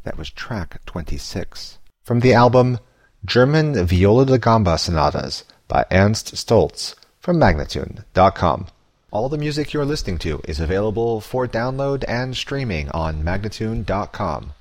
That was track 26. From the album German Viola da Gamba Sonatas by Ernst Stolz from Magnatune.com. All the music you're listening to is available for download and streaming on Magnatune.com.